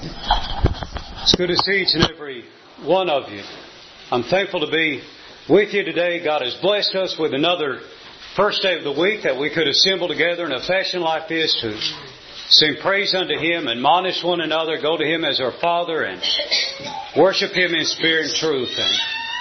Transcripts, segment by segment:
It's good to see each and every one of you. I'm thankful to be with you today. God has blessed us with another first day of the week that we could assemble together in a fashion like this to sing praise unto Him, admonish one another, go to Him as our Father, and worship Him in spirit and truth, and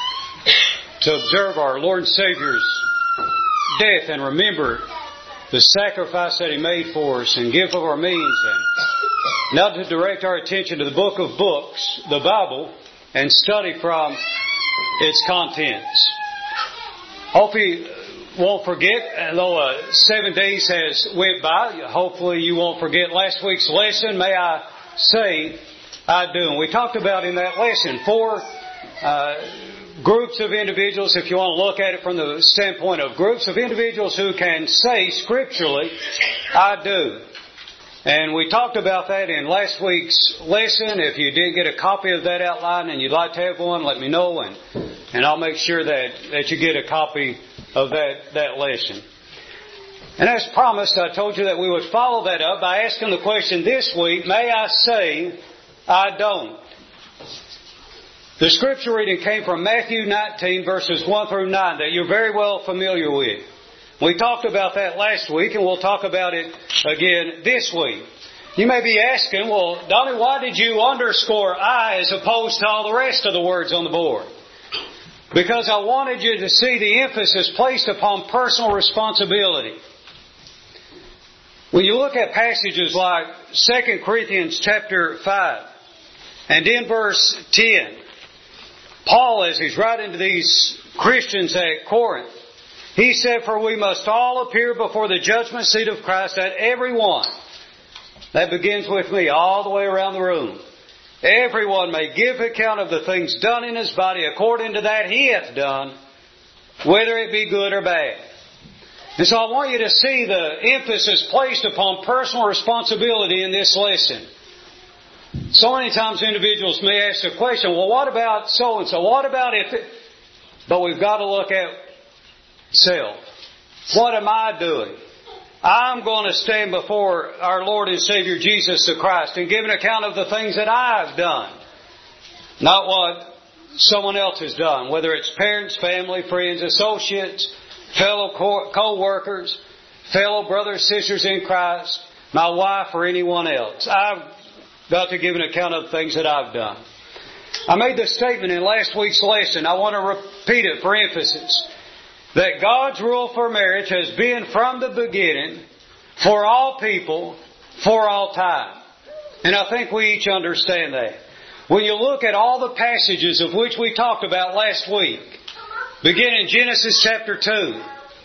to observe our Lord and Savior's death and remember the sacrifice that He made for us and give of our means, and now to direct our attention to the book of books, the Bible, and study from its contents. Hope you won't forget, though 7 days has went by, hopefully you won't forget last week's lesson. May I say, I do. And we talked about in that lesson 4 groups of individuals, if you want to look at it from the standpoint of groups of individuals who can say scripturally, I do. And we talked about that in last week's lesson. If you didn't get a copy of that outline and you'd like to have one, let me know, and I'll make sure that you get a copy of that lesson. And as promised, I told you that we would follow that up by asking the question this week, may I say, I don't? The scripture reading came from Matthew 19, verses 1 through 9, that you're very well familiar with. We talked about that last week, and we'll talk about it again this week. You may be asking, well, Donnie, why did you underscore I as opposed to all the rest of the words on the board? Because I wanted you to see the emphasis placed upon personal responsibility. When you look at passages like 2 Corinthians chapter 5, and in verse 10, Paul, as he's writing to these Christians at Corinth, he said, for we must all appear before the judgment seat of Christ, that everyone, that begins with me all the way around the room, everyone may give account of the things done in his body according to that he hath done, whether it be good or bad. And so I want you to see the emphasis placed upon personal responsibility in this lesson. So many times individuals may ask the question, well, what about so-and-so? What about if it... But we've got to look at self. What am I doing? I'm going to stand before our Lord and Savior Jesus the Christ and give an account of the things that I've done. Not what someone else has done. Whether it's parents, family, friends, associates, fellow co-workers, fellow brothers, sisters in Christ, my wife, or anyone else. I've got to give an account of the things that I've done. I made this statement in last week's lesson. I want to repeat it for emphasis. That God's rule for marriage has been from the beginning for all people, for all time. And I think we each understand that. When you look at all the passages of which we talked about last week, beginning Genesis chapter 2,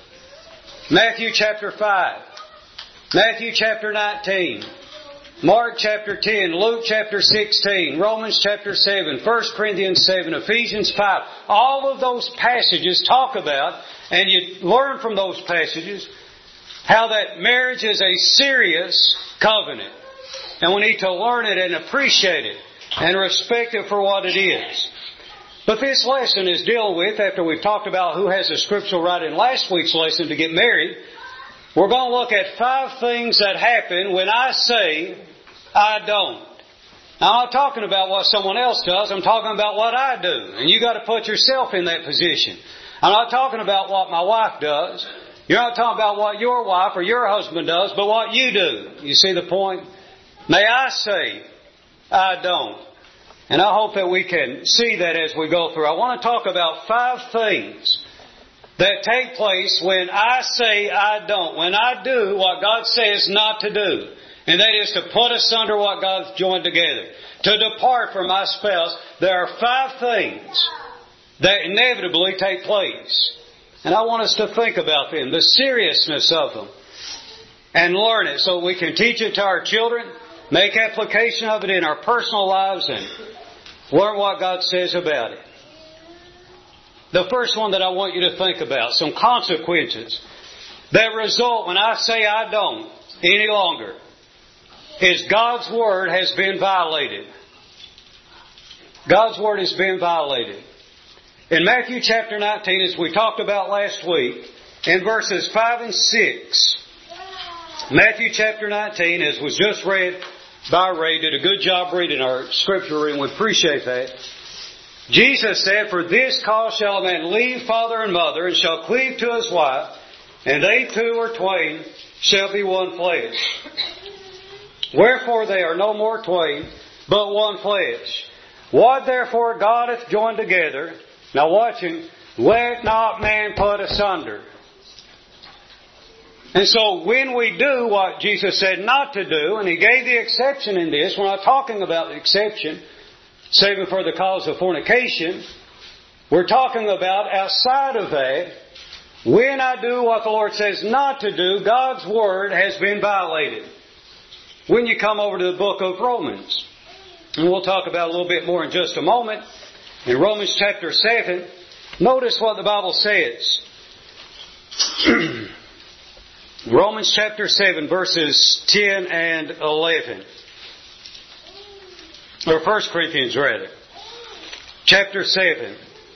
Matthew chapter 5, Matthew chapter 19, Mark chapter 10, Luke chapter 16, Romans chapter 7, 1 Corinthians 7, Ephesians 5. All of those passages talk about, and you learn from those passages, how that marriage is a serious covenant. And we need to learn it and appreciate it and respect it for what it is. But this lesson is dealing with, after we've talked about who has a scriptural right in last week's lesson to get married, we're going to look at 5 things that happen when I say, I don't. Now, I'm not talking about what someone else does. I'm talking about what I do. And you've got to put yourself in that position. I'm not talking about what my wife does. You're not talking about what your wife or your husband does, but what you do. You see the point? May I say, I don't. And I hope that we can see that as we go through. I want to talk about 5 things that take place when I say I don't. When I do what God says not to do. And that is to put asunder what God's joined together. To depart from my spouse. There are 5 things that inevitably take place. And I want us to think about them, the seriousness of them, and learn it so we can teach it to our children, make application of it in our personal lives, and learn what God says about it. The first one that I want you to think about, some consequences that result when I say I don't any longer, is God's Word has been violated. God's Word has been violated. In Matthew chapter 19, as we talked about last week, in verses 5 and 6, Matthew chapter 19, as was just read by Ray did a good job reading our scripture, and we appreciate that. Jesus said, "For this cause shall a man leave father and mother, and shall cleave to his wife, and they two or twain shall be one flesh. Wherefore they are no more twain, but one flesh. What therefore God hath joined together," now watch him, "let not man put asunder." And so when we do what Jesus said not to do, and He gave the exception in this, we're not talking about the exception, saving for the cause of fornication. We're talking about outside of that, when I do what the Lord says not to do, God's Word has been violated. When you come over to the book of Romans, and we'll talk about it a little bit more in just a moment, in Romans chapter 7, notice what the Bible says. Romans chapter 7, verses 10 and 11. Or 1 Corinthians rather. Chapter 7.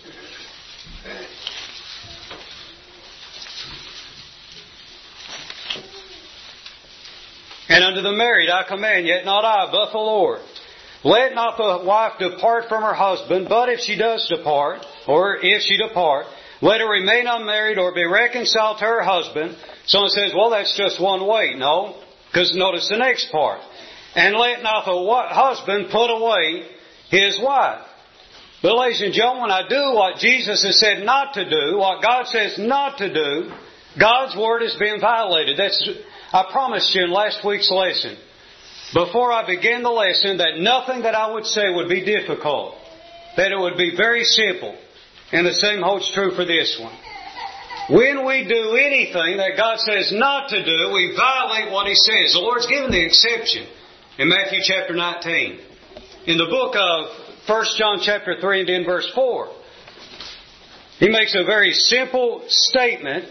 "And unto the married I command, yet not I, but the Lord. Let not the wife depart from her husband, but if she does depart, or if she depart, let her remain unmarried or be reconciled to her husband." Someone says, well, that's just one way. No, because notice the next part. "And let not the husband put away his wife." But ladies and gentlemen, when I do what Jesus has said not to do, what God says not to do, God's Word is being violated. I promised you in last week's lesson, before I began the lesson, that nothing that I would say would be difficult. That it would be very simple. And the same holds true for this one. When we do anything that God says not to do, we violate what He says. The Lord's given the exception in Matthew chapter 19. In the book of 1 John chapter 3 and in verse 4, He makes a very simple statement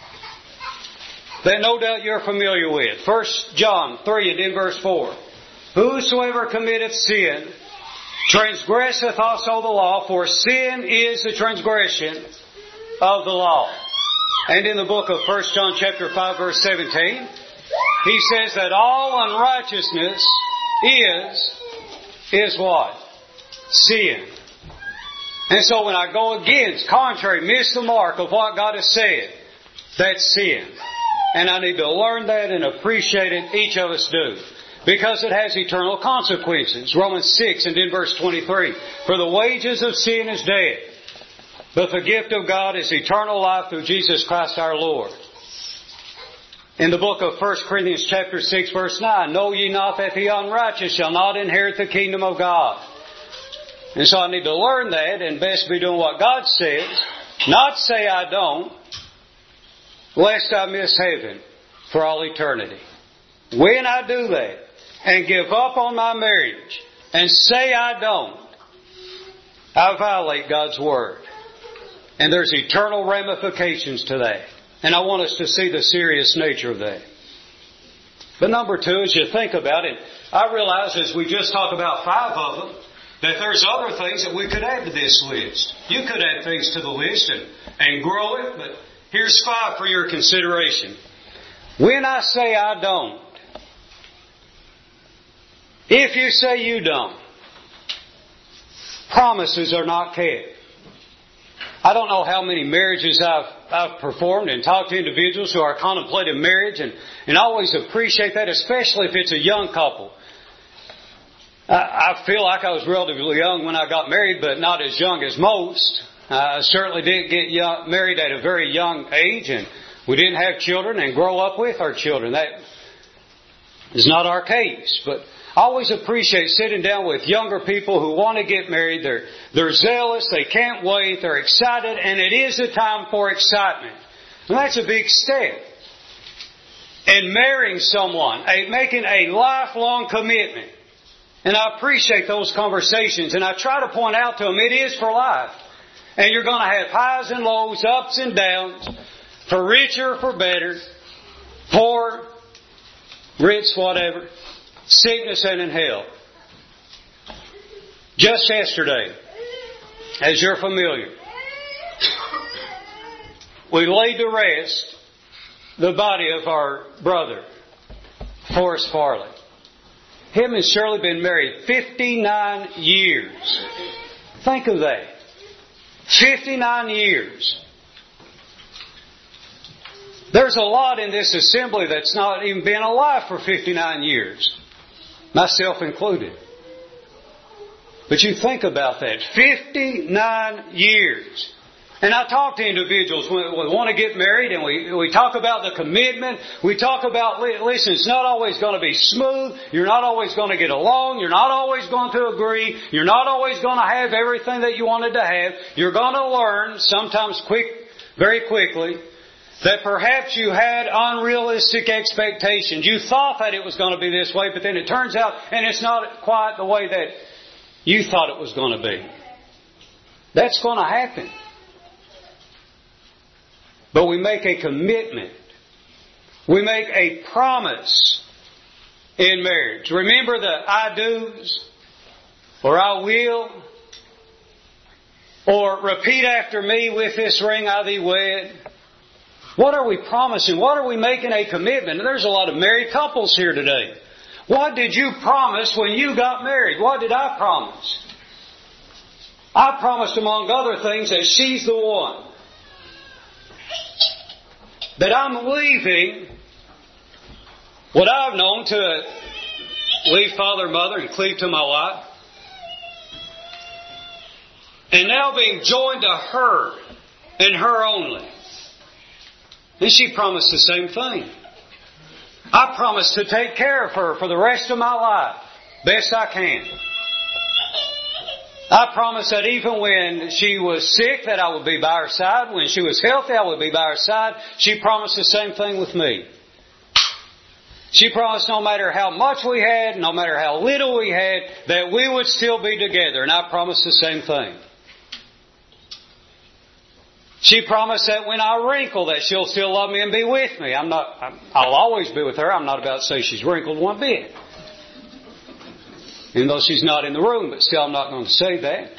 that no doubt you're familiar with. 1 John 3 and in verse 4. "Whosoever committeth sin transgresseth also the law, for sin is the transgression of the law." And in the book of 1 John chapter 5 verse 17, he says that all unrighteousness is what? Sin. And so when I go against, contrary, miss the mark of what God has said, that's sin. And I need to learn that and appreciate it. Each of us do. Because it has eternal consequences. Romans 6 and in verse 23. "For the wages of sin is death, but the gift of God is eternal life through Jesus Christ our Lord." In the book of 1 Corinthians chapter 6 verse 9, "Know ye not that the unrighteous shall not inherit the kingdom of God?" And so I need to learn that and best be doing what God says. Not say I don't, lest I miss heaven for all eternity. When I do that and give up on my marriage and say I don't, I violate God's Word. And there's eternal ramifications to that. And I want us to see the serious nature of that. But number two, as you think about it, I realize as we just talked about 5 of them, that there's other things that we could add to this list. You could add things to the list and grow it, but here's 5 for your consideration. When I say I don't, if you say you don't, promises are not kept. I don't know how many marriages I've performed and talked to individuals who are contemplating marriage and always appreciate that, especially if it's a young couple. I feel like I was relatively young when I got married, but not as young as most. I certainly didn't get married at a very young age, and we didn't have children and grow up with our children. That is not our case. But I always appreciate sitting down with younger people who want to get married. They're zealous, they can't wait, they're excited, and it is a time for excitement. And that's a big step. And marrying someone, making a lifelong commitment. And I appreciate those conversations, and I try to point out to them it is for life. And you're going to have highs and lows, ups and downs, for richer, for better, poor, rich, whatever, sickness and in health. Just yesterday, as you're familiar, we laid to rest the body of our brother, Forrest Farley. Him and Shirley been married 59 years. Think of that. 59 years. There's a lot in this assembly that's not even been alive for 59 years. Myself included. But you think about that. 59 years. And I talk to individuals when we want to get married, and we talk about the commitment. We talk about, listen, it's not always going to be smooth. You're not always going to get along. You're not always going to agree. You're not always going to have everything that you wanted to have. You're going to learn, sometimes very quickly, that perhaps you had unrealistic expectations. You thought that it was going to be this way, but then it turns out, and it's not quite the way that you thought it was going to be. That's going to happen. But we make a commitment. We make a promise in marriage. Remember the I do's, or I will, or repeat after me, with this ring I thee wed. What are we promising? What are we making a commitment? There's a lot of married couples here today. What did you promise when you got married? What did I promise? I promised, among other things, that she's the one. That I'm leaving what I've known to leave father and mother and cleave to my wife. And now being joined to her and her only. And she promised the same thing. I promised to take care of her for the rest of my life, best I can. I promised that even when she was sick, that I would be by her side. When she was healthy, I would be by her side. She promised the same thing with me. She promised no matter how much we had, no matter how little we had, that we would still be together. And I promised the same thing. She promised that when I wrinkle, that she'll still love me and be with me. I'll always be with her. I'm not about to say she's wrinkled one bit. Even though she's not in the room, but still I'm not going to say that.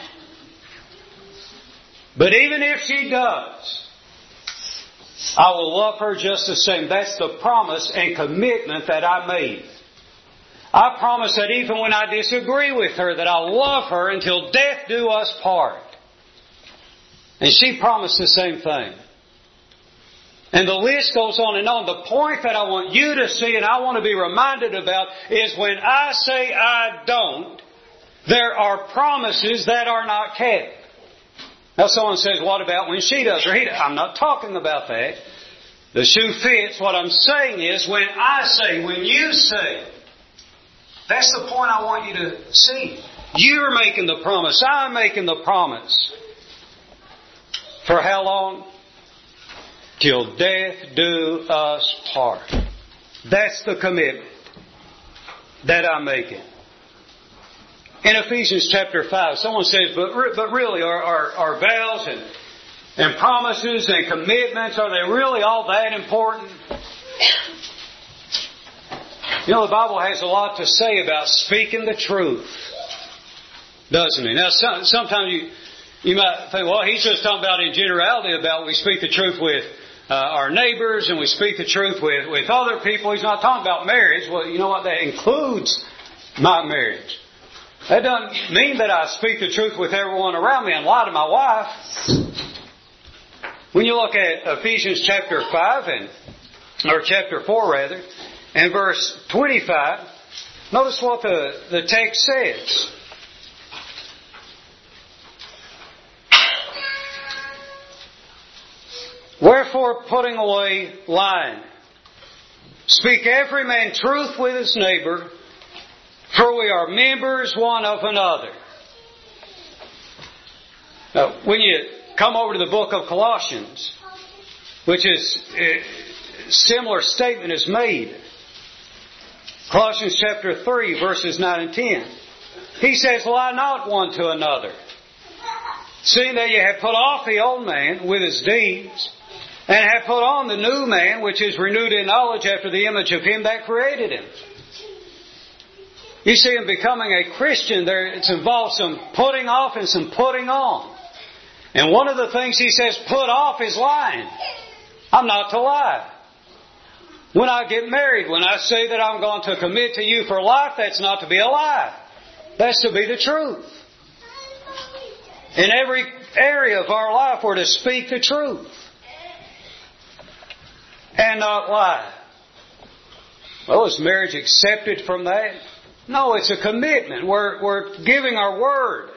But even if she does, I will love her just the same. That's the promise and commitment that I made. I promise that even when I disagree with her, that I'll love her until death do us part. And she promised the same thing. And the list goes on and on. The point that I want you to see and I want to be reminded about is when I say I don't, there are promises that are not kept. Now someone says, what about when she does or he does? I'm not talking about that. The shoe fits. What I'm saying is when I say, when you say, that's the point I want you to see. You're making the promise. I'm making the promise. For how long? Till death do us part. That's the commitment that I'm making. In Ephesians chapter 5, someone says, but really, are vows and promises and commitments, are they really all that important? You know, the Bible has a lot to say about speaking the truth, doesn't it? Now, sometimes you might think, well, he's just talking about in generality about we speak the truth with our neighbors and we speak the truth with other people. He's not talking about marriage. Well, you know what? That includes my marriage. That doesn't mean that I speak the truth with everyone around me and lie to my wife. When you look at Ephesians chapter 5 or chapter 4 rather, and verse 25, notice what the text says. Wherefore, putting away lying, speak every man truth with his neighbor, for we are members one of another. Now, when you come over to the book of Colossians, which is a similar statement is made. Colossians chapter 3, verses 9 and 10. He says, lie not one to another, seeing that ye have put off the old man with his deeds, and have put on the new man, which is renewed in knowledge after the image of him that created him. You see, in becoming a Christian, it's involved some putting off and some putting on. And one of the things he says put off is lying. I'm not to lie. When I get married, when I say that I'm going to commit to you for life, that's not to be a lie. That's to be the truth. In every area of our life, we're to speak the truth and not lie. Well, is marriage accepted from that? No, it's a commitment. We're giving our word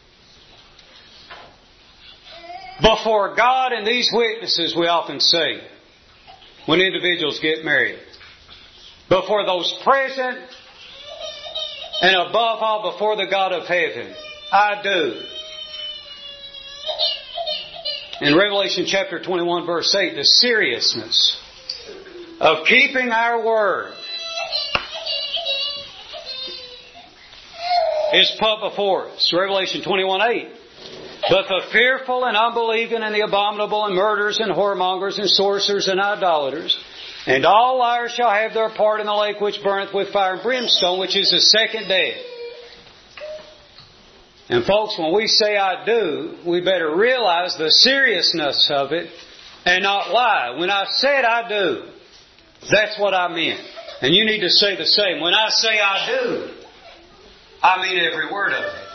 before God and these witnesses, we often say, when individuals get married. Before those present, and above all, before the God of heaven. I do. In Revelation chapter 21, verse 8, the seriousness of keeping our word is put before us. Revelation 21:8. But the fearful and unbelieving and the abominable and murderers and whoremongers and sorcerers and idolaters and all liars shall have their part in the lake which burneth with fire and brimstone, which is the second death. And folks, when we say I do, we better realize the seriousness of it and not lie. When I said I do, that's what I meant. And you need to say the same. When I say I do, I mean every word of it.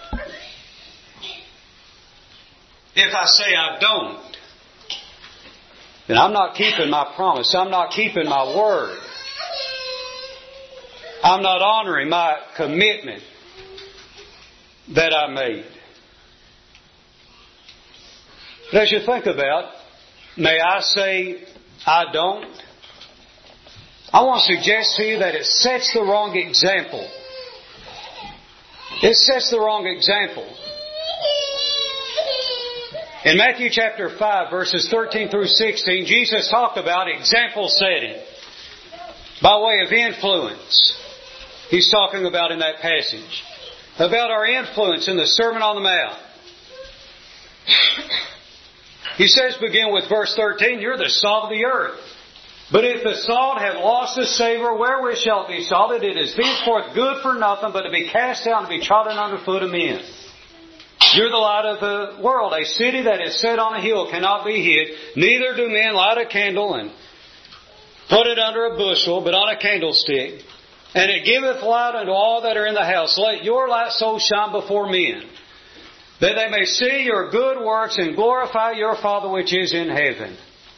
If I say I don't, then I'm not keeping my promise. I'm not keeping my word. I'm not honoring my commitment that I made. But as you think about, may I say I don't? I want to suggest to you that it sets the wrong example. It sets the wrong example. In Matthew chapter 5, verses 13 through 16, Jesus talked about example setting by way of influence. He's talking about in that passage. About our influence in the Sermon on the Mount. He says, begin with verse 13, you're the salt of the earth. But if the salt have lost its savour, wherewith shall it be salted? It is thenceforth good for nothing, but to be cast out and be trodden under foot of men. You're the light of the world. A city that is set on a hill cannot be hid. Neither do men light a candle and put it under a bushel, but on a candlestick. And it giveth light unto all that are in the house. Let your light so shine before men, that they may see your good works and glorify your Father which is in heaven.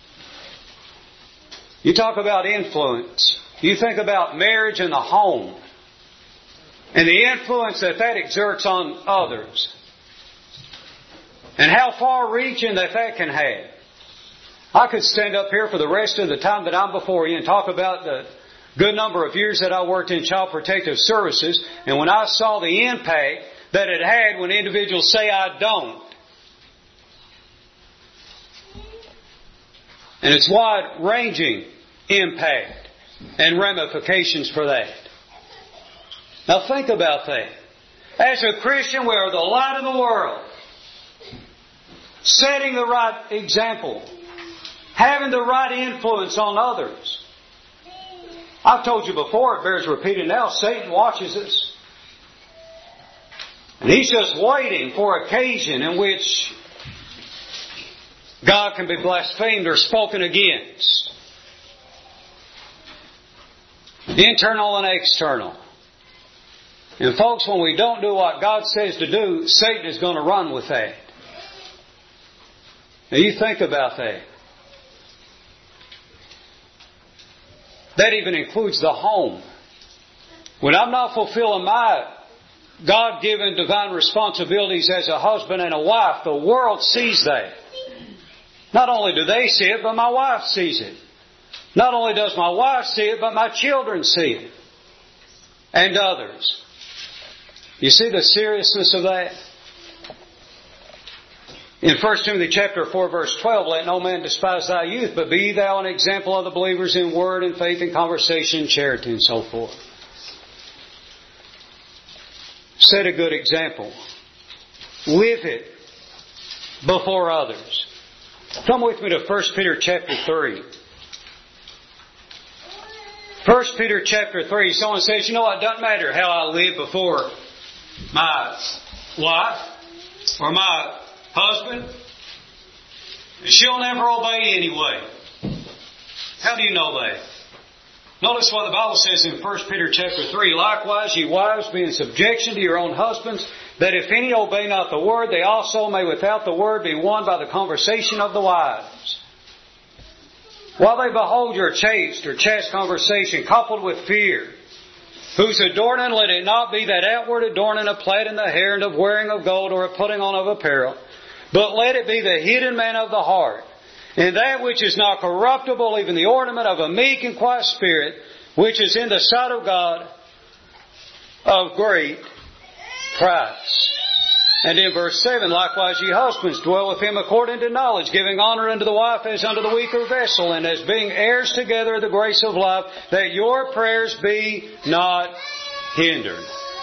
You talk about influence. You think about marriage and the home, and the influence that that exerts on others. And how far-reaching that can have. I could stand up here for the rest of the time that I'm before you and talk about the good number of years that I worked in Child Protective Services, and when I saw the impact that it had when individuals say I don't. And it's wide-ranging impact and ramifications for that. Now think about that. As a Christian, we are the light of the world. Setting the right example. Having the right influence on others. I've told you before, it bears repeating now, Satan watches us. And he's just waiting for occasion in which God can be blasphemed or spoken against. Internal and external. And folks, when we don't do what God says to do, Satan is going to run with that. Now you think about that. That even includes the home. When I'm not fulfilling my God-given divine responsibilities as a husband and a wife, the world sees that. Not only do they see it, but my wife sees it. Not only does my wife see it, but my children see it. And others. You see the seriousness of that? In 1 Timothy chapter 4, verse 12, let no man despise thy youth, but be thou an example of the believers in word and faith and conversation, charity, and so forth. Set a good example. Live it before others. Come with me to 1 Peter chapter 3. 1 Peter chapter 3, someone says, you know, it doesn't matter how I live before my wife or my husband. She'll never obey anyway. How do you know that? Notice what the Bible says in 1 Peter chapter 3. Likewise, ye wives, be in subjection to your own husbands, that if any obey not the word, they also may without the word be won by the conversation of the wives. While they behold your chaste or chaste conversation coupled with fear, whose adorning let it not be that outward adorning of plaiting the hair and of wearing of gold or of putting on of apparel, but let it be the hidden man of the heart, and that which is not corruptible, even the ornament of a meek and quiet spirit, which is in the sight of God of great price. And in verse 7, likewise ye husbands, dwell with him according to knowledge, giving honor unto the wife as unto the weaker vessel, and as being heirs together of the grace of life, that your prayers be not hindered.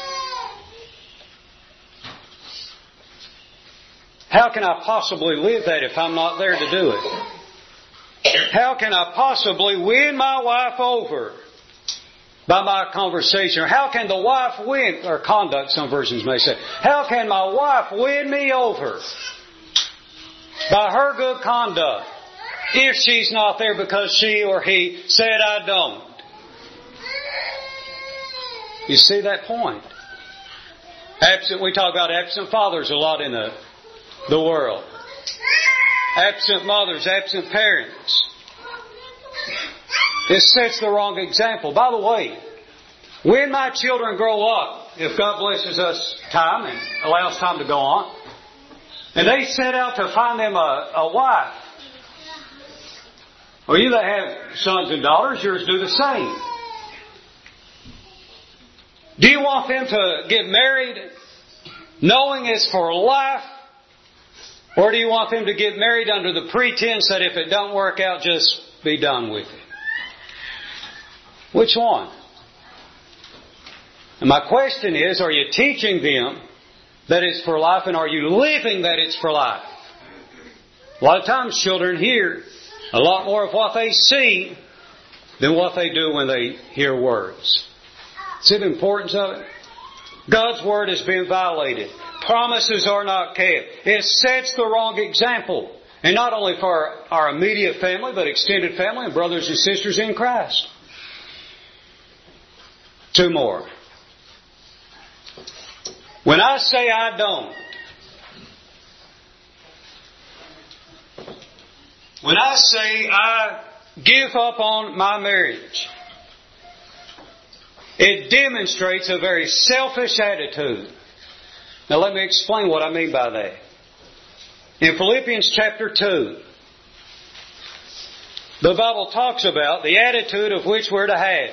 How can I possibly live that if I'm not there to do it? How can I possibly win my wife over by my conversation? Or how can the wife win, or conduct, some versions may say. How can my wife win me over by her good conduct if she's not there because she or he said I don't? You see that point? We talk about absent fathers a lot in the world. Absent mothers, absent parents. It sets the wrong example. By the way, when my children grow up, if God blesses us time and allows time to go on, and they set out to find them a wife, or you that have sons and daughters, yours do the same. Do you want them to get married knowing it's for life? Or do you want them to get married under the pretense that if it don't work out, just be done with it? Which one? And my question is, are you teaching them that it's for life, and are you living that it's for life? A lot of times children hear a lot more of what they see than what they do when they hear words. See the importance of it? God's Word has been violated. Promises are not kept. It sets the wrong example. And not only for our immediate family, but extended family and brothers and sisters in Christ. Two more. When I say I don't, when I say I give up on my marriage, it demonstrates a very selfish attitude. Now let me explain what I mean by that. In Philippians chapter 2, the Bible talks about the attitude of which we're to have.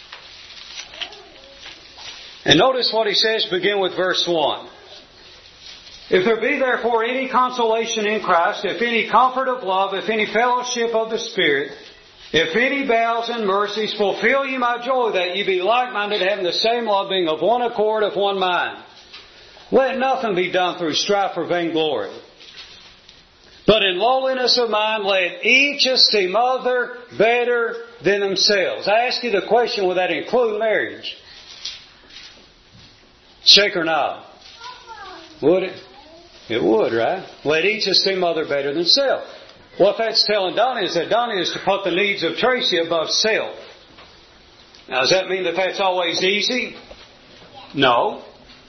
And notice what he says, begin with verse 1. If there be therefore any consolation in Christ, if any comfort of love, if any fellowship of the Spirit, if any bowels and mercies, fulfill ye my joy, that ye be like-minded, having the same love, being of one accord, of one mind. Let nothing be done through strife or vainglory, but in lowliness of mind let each esteem other better than themselves. I ask you the question, would that include marriage? Shake or nod? Would it? It would, right? Let each esteem other better than self. What that's telling Donnie is that Donnie is to put the needs of Tracy above self. Now, does that mean that that's always easy? No.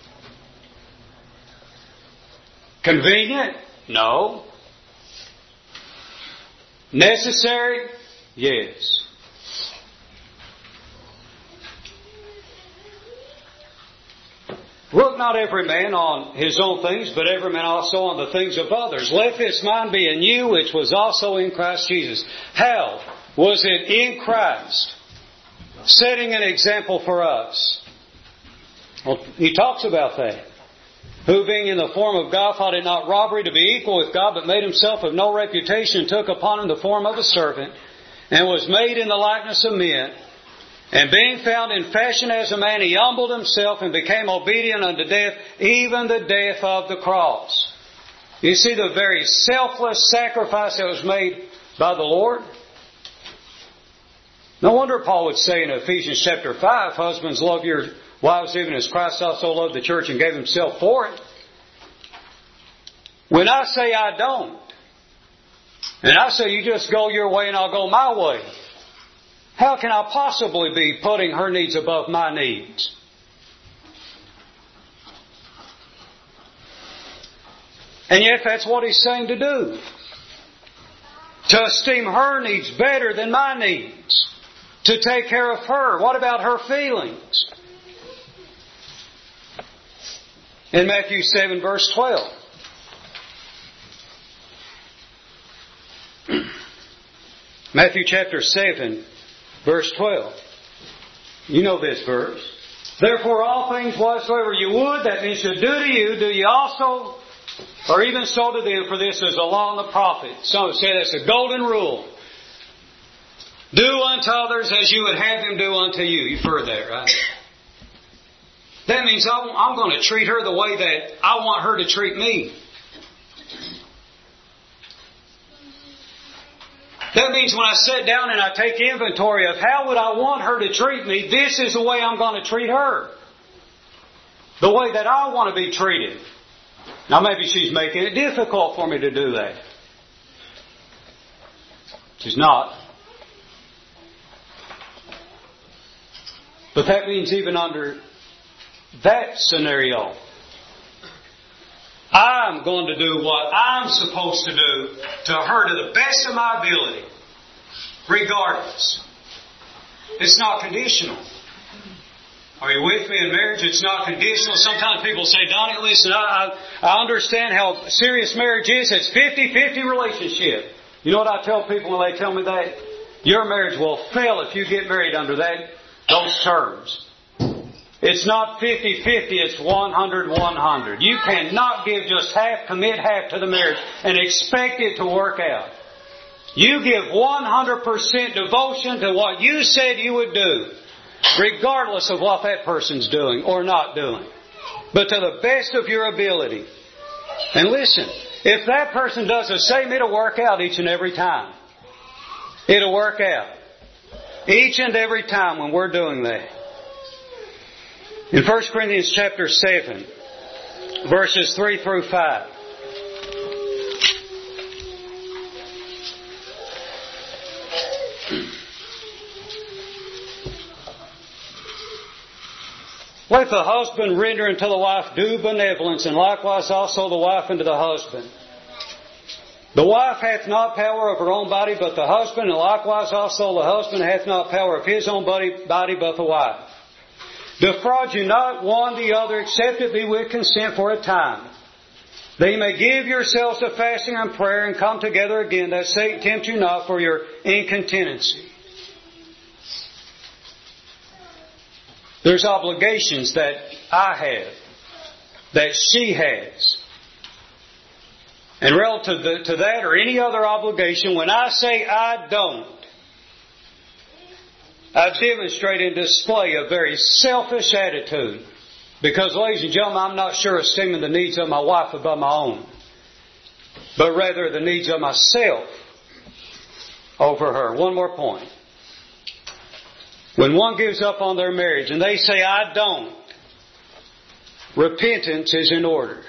Convenient? No. Necessary? Yes. Look not every man on his own things, but every man also on the things of others. Let this mind be in you, which was also in Christ Jesus. How was it in Christ? Setting an example for us. Well, he talks about that. Who being in the form of God thought it not robbery to be equal with God, but made himself of no reputation, and took upon him the form of a servant, and was made in the likeness of men. And being found in fashion as a man, he humbled himself and became obedient unto death, even the death of the cross. You see the very selfless sacrifice that was made by the Lord? No wonder Paul would say in Ephesians chapter 5, husbands, love your wives even as Christ also loved the church and gave himself for it. When I say I don't, and I say you just go your way and I'll go my way, How can I possibly be putting her needs above my needs? And yet that's what He's saying to do. To esteem her needs better than my needs. To take care of her. What about her feelings? In Matthew 7 verse 12. Matthew chapter 7 verse 12. You know this verse. Therefore all things whatsoever you would that men should do to you, do ye also, or even so to them, for this is the law and the prophets. Some say that's a golden rule. Do unto others as you would have them do unto you. You've heard that, right? That means I'm going to treat her the way that I want her to treat me. That means when I sit down and I take inventory of how would I want her to treat me, this is the way I'm going to treat her. The way that I want to be treated. Now maybe she's making it difficult for me to do that. She's not. But that means even under that scenario, I'm going to do what I'm supposed to do to her to the best of my ability, regardless. It's not conditional. Are you with me in marriage? It's not conditional. Sometimes people say, Donnie, listen, I understand how serious marriage is. It's 50-50 relationship. You know what I tell people when they tell me that? Your marriage will fail if you get married under those terms. It's not 50-50, it's 100-100. You cannot give just half, commit half to the marriage and expect it to work out. You give 100% devotion to what you said you would do, regardless of what that person's doing or not doing. But to the best of your ability. And listen, if that person does the same, it'll work out each and every time. It'll work out. Each and every time when we're doing that. In 1 Corinthians chapter 7, verses 3 through 5. Let the husband render unto the wife due benevolence, and likewise also the wife unto the husband. The wife hath not power of her own body, but the husband, and likewise also the husband hath not power of his own body, but the wife. Defraud you not one the other, except it be with consent for a time, that ye may give yourselves to fasting and prayer, and come together again, that Satan tempt you not for your incontinency. There's obligations that I have, that she has. And relative to that or any other obligation, when I say I don't, I demonstrate and display a very selfish attitude. Because, ladies and gentlemen, I'm not sure esteeming the needs of my wife above my own, but rather the needs of myself over her. One more point. When one gives up on their marriage and they say, I don't, repentance is in order.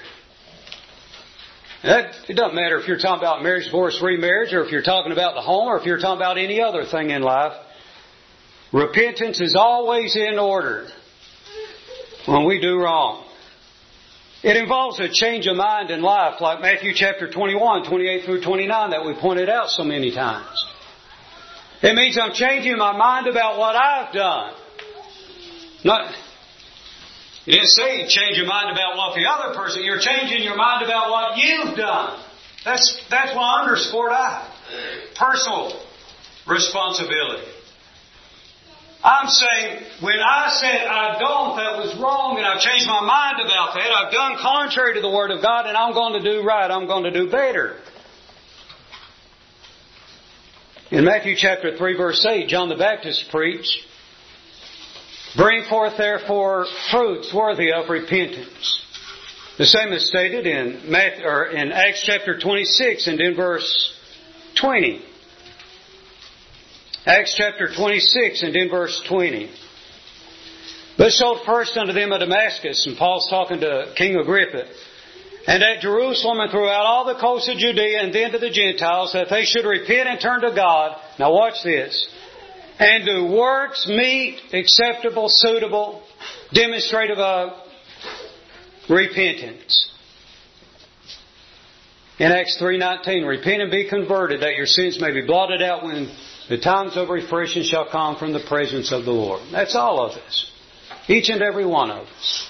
It doesn't matter if you're talking about marriage, divorce, remarriage, or if you're talking about the home, or if you're talking about any other thing in life. Repentance is always in order when we do wrong. It involves a change of mind in life, like Matthew chapter 21, 28 through 29, that we pointed out so many times. It means I'm changing my mind about what I've done. You didn't say change your mind about what the other person. You're changing your mind about what you've done. That's why I underscored personal responsibility. I'm saying when I said I don't, that was wrong, and I've changed my mind about that. I've done contrary to the Word of God, and I'm going to do right. I'm going to do better. In Matthew chapter 3 verse 8, John the Baptist preached, bring forth therefore fruits worthy of repentance. The same is stated in Acts chapter 26 and in verse 20. Acts chapter 26 and in verse 20. But showed first unto them at Damascus, and Paul's talking to King Agrippa, and at Jerusalem and throughout all the coasts of Judea, and then to the Gentiles, that they should repent and turn to God. Now watch this. and do works meet, acceptable, suitable, demonstrative of repentance. In Acts 3:19, repent and be converted, that your sins may be blotted out when the times of refreshing shall come from the presence of the Lord. That's all of us. Each and every one of us.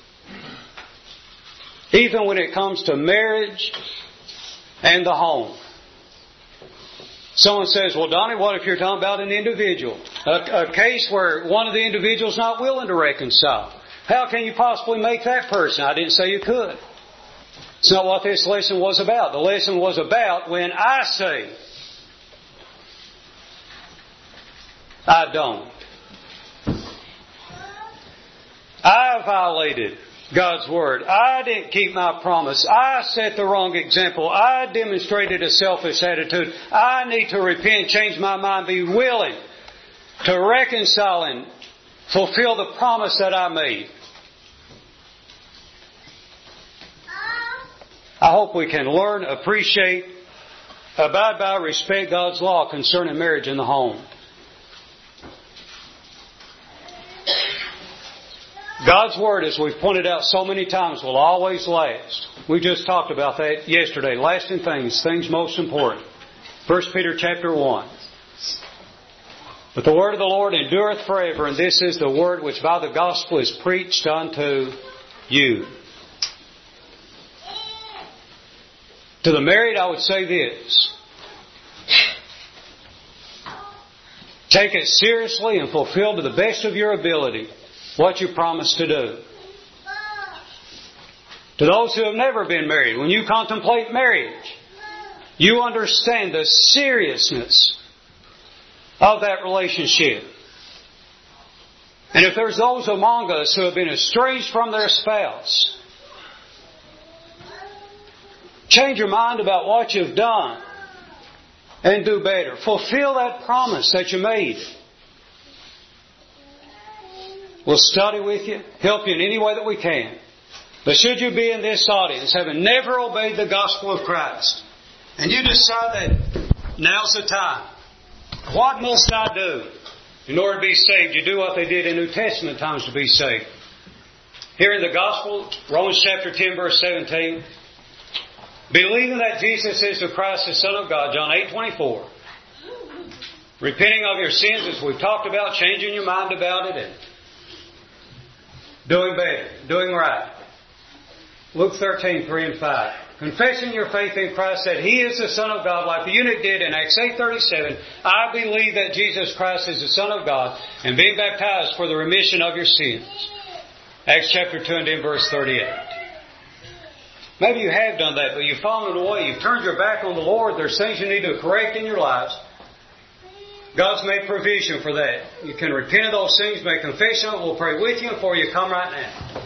Even when it comes to marriage and the home. Someone says, well, Donnie, what if you're talking about an individual? A case where one of the individuals not willing to reconcile. How can you possibly make that person? I didn't say you could. It's not what this lesson was about. The lesson was about when I say, I don't. I violated God's Word. I didn't keep my promise. I set the wrong example. I demonstrated a selfish attitude. I need to repent, change my mind, be willing to reconcile and fulfill the promise that I made. I hope we can learn, appreciate, abide by, respect God's law concerning marriage in the home. God's Word, as we've pointed out so many times, will always last. We just talked about that yesterday. Lasting things most important. 1 Peter chapter 1. But the word of the Lord endureth forever, and this is the word which by the gospel is preached unto you. To the married, I would say this. Take it seriously and fulfill to the best of your ability what you promised to do. To those who have never been married, when you contemplate marriage, you understand the seriousness of that relationship. And if there's those among us who have been estranged from their spouse, change your mind about what you've done and do better. Fulfill that promise that you made. We'll study with you, help you in any way that we can. But should you be in this audience, having never obeyed the gospel of Christ, and you decide that now's the time, what must I do in order to be saved? You do what they did in New Testament times to be saved. Here in the gospel, Romans chapter 10, verse 17, believing that Jesus is the Christ, the Son of God, John 8:24. Repenting of your sins, as we've talked about, changing your mind about it, and doing better, doing right. Luke 13:3 and 5. Confessing your faith in Christ that He is the Son of God, like the eunuch did in Acts 8:37. I believe that Jesus Christ is the Son of God, and being baptized for the remission of your sins. Acts chapter 2 and in verse 38. Maybe you have done that, but you've fallen away. You've turned your back on the Lord. There's things you need to correct in your lives. God's made provision for that. You can repent of those things, make confession. We'll pray with you and for you. Come right now.